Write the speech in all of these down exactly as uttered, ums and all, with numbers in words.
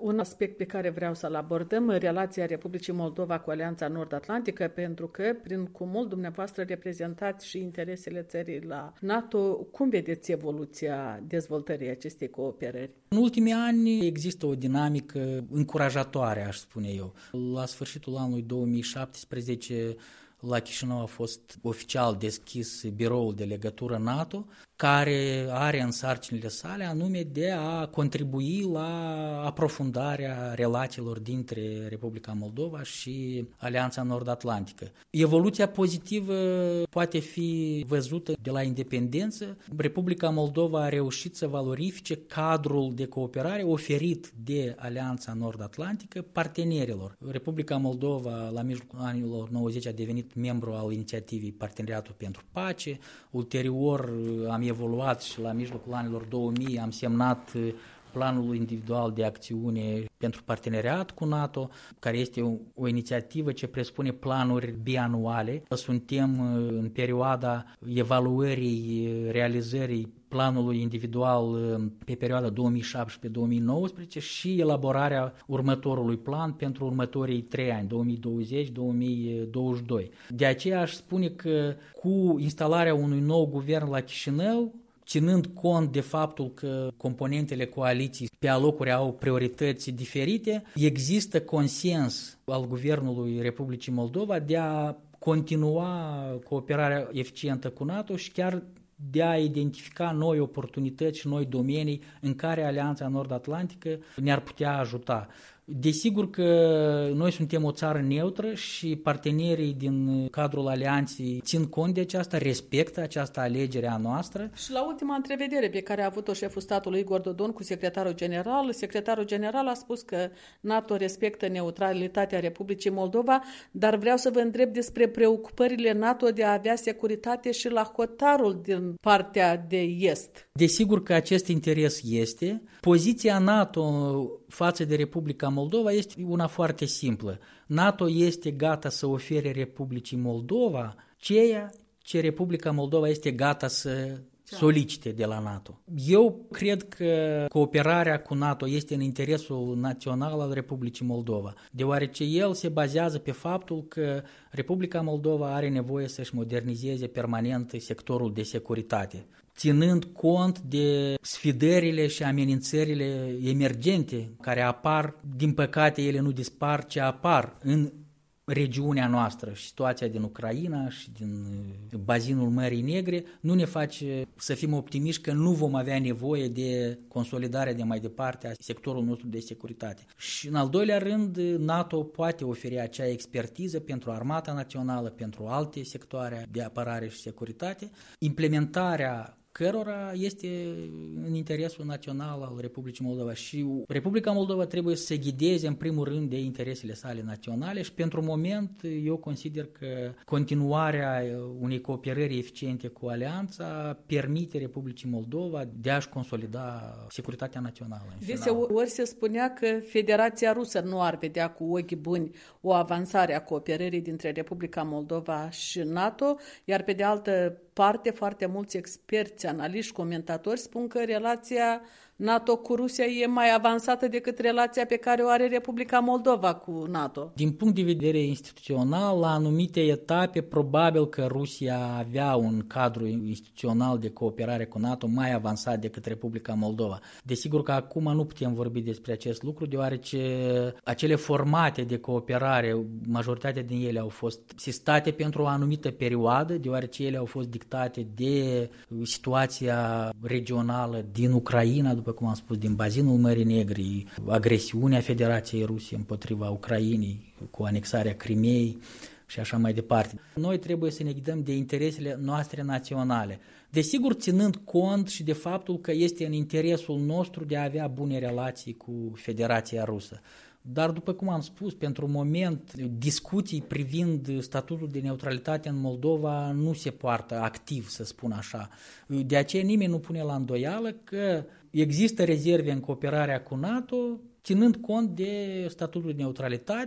un aspect pe care vreau să-l abordăm, relația Republicii Moldova cu Alianța Nord-Atlantică, pentru că, prin cumul, dumneavoastră reprezentați și interesele țării la NATO. Cum vedeți evoluția dezvoltării acestei cooperări? În ultimii ani există o dinamică încurajatoare, aș spune eu. La sfârșitul anului două mii șaptesprezece, la Chișinău a fost oficial deschis biroul de legătură NATO, care are în sarcinile sale anume de a contribui la aprofundarea relațiilor dintre Republica Moldova și Alianța Nord-Atlantică. Evoluția pozitivă poate fi văzută de la independență. Republica Moldova a reușit să valorifice cadrul de cooperare oferit de Alianța Nord-Atlantică partenerilor. Republica Moldova, la mijlocul anilor nouăzeci, a devenit membru al inițiativei Parteneriatul pentru Pace. Ulterior am evoluat și la mijlocul anilor două mii am semnat planul individual de acțiune pentru parteneriat cu NATO, care este o, o inițiativă ce presupune planuri bianuale. Suntem în perioada evaluării, realizării planului individual pe perioada două mii șaptesprezece două mii nouăsprezece și elaborarea următorului plan pentru următorii trei ani, două mii douăzeci două mii douăzeci și doi. De aceea aș spune că cu instalarea unui nou guvern la Chișinău, ținând cont de faptul că componentele coaliției pe alocuri au priorități diferite, există consens al Guvernului Republicii Moldova de a continua cooperarea eficientă cu NATO și chiar de a identifica noi oportunități și noi domenii în care Alianța Nord-Atlantică ne-ar putea ajuta. Desigur că noi suntem o țară neutră și partenerii din cadrul alianței țin cont de aceasta, respectă această alegere a noastră. Și la ultima întrevedere pe care a avut-o șeful statului Igor Dodon cu secretarul general, secretarul general a spus că NATO respectă neutralitatea Republicii Moldova, dar vreau să vă întreb despre preocupările NATO de a avea securitate și la hotarul din partea de est. Desigur că acest interes este. Poziția NATO față de Republica Moldova este una foarte simplă. NATO este gata să ofere Republicii Moldova ceea ce Republica Moldova este gata să solicite de la NATO. Eu cred că cooperarea cu NATO este în interesul național al Republicii Moldova, deoarece el se bazează pe faptul că Republica Moldova are nevoie să-și modernizeze permanent sectorul de securitate, ținând cont de sfidările și amenințările emergente care apar, din păcate ele nu dispar, ci apar în regiunea noastră. Și situația din Ucraina și din bazinul Mării Negre nu ne face să fim optimiști că nu vom avea nevoie de consolidare de mai departe a sectorului nostru de securitate. Și în al doilea rând, NATO poate oferi acea expertiză pentru Armata Națională, pentru alte sectoare de apărare și securitate. Implementarea cărora este în interesul național al Republicii Moldova și Republica Moldova trebuie să se ghideze în primul rând de interesele sale naționale și pentru moment eu consider că continuarea unei cooperări eficiente cu Alianța permite Republicii Moldova de a-și consolida securitatea națională. Deseori se spunea că Federația Rusă nu ar vedea cu ochi buni o avansare a cooperării dintre Republica Moldova și NATO, iar pe de altă parte foarte mulți experți, analiști, comentatori spun că relația NATO cu Rusia e mai avansată decât relația pe care o are Republica Moldova cu NATO. Din punct de vedere instituțional, la anumite etape, probabil că Rusia avea un cadru instituțional de cooperare cu NATO mai avansat decât Republica Moldova. Desigur că acum nu putem vorbi despre acest lucru, deoarece acele formate de cooperare, majoritatea din ele au fost sistate pentru o anumită perioadă, deoarece ele au fost dictate de situația regională din Ucraina, după cum am spus, din bazinul Mării Negre, agresiunea Federației Ruse împotriva Ucrainei cu anexarea Crimeei și așa mai departe. Noi trebuie să ne ghidăm de interesele noastre naționale, desigur ținând cont și de faptul că este în interesul nostru de a avea bune relații cu Federația Rusă. Dar, după cum am spus, pentru moment, discuții privind statutul de neutralitate în Moldova nu se poartă activ, să spun așa. De aceea nimeni nu pune la îndoială că există rezerve în cooperarea cu NATO, ținând cont de statutul de neutralitate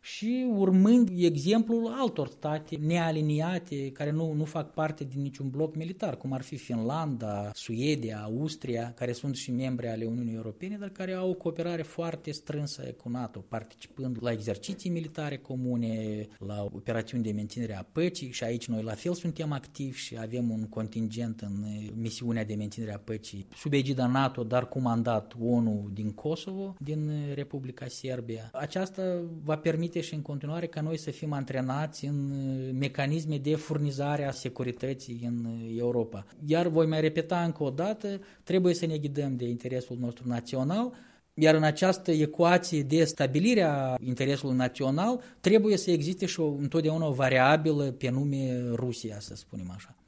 și urmând exemplul altor state nealiniate care nu, nu fac parte din niciun bloc militar, cum ar fi Finlanda, Suedia, Austria, care sunt și membri ale Uniunii Europene, dar care au o cooperare foarte strânsă cu NATO, participând la exerciții militare comune, la operațiuni de menținere a păcii și aici noi la fel suntem activi și avem un contingent în misiunea de menținere a păcii sub egida NATO, dar cu mandat O N U din Kosovo, din Republica Serbia. Aceasta va permite și în continuare ca noi să fim antrenați în mecanisme de furnizare a securității în Europa. Iar voi mai repeta încă o dată, trebuie să ne ghidăm de interesul nostru național, iar în această ecuație de stabilire a interesului național trebuie să existe și o, întotdeauna o variabilă pe nume Rusia, să spunem așa.